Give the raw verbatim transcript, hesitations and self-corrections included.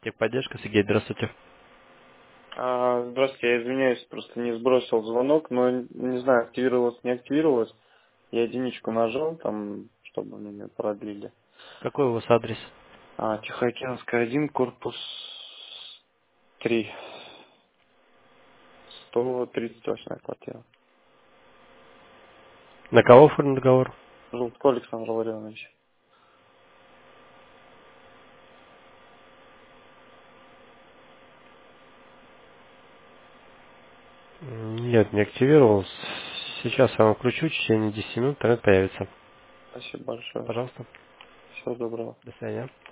Техподдержка, Сергей, здравствуйте. А, здравствуйте, я извиняюсь, просто не сбросил звонок, но не знаю, активировалось, не активировалось. Я единичку нажал, там, чтобы меня продлили. Какой у вас адрес? А, Тихоокеанская один, корпус три, сто тридцать восьмая квартира. На кого оформлен договор? Желтко Александр Ларионович. М, Нет, не активировался. Сейчас я вам включу, в течение десяти минут интернет появится. Спасибо большое. Пожалуйста. Всего доброго. До свидания.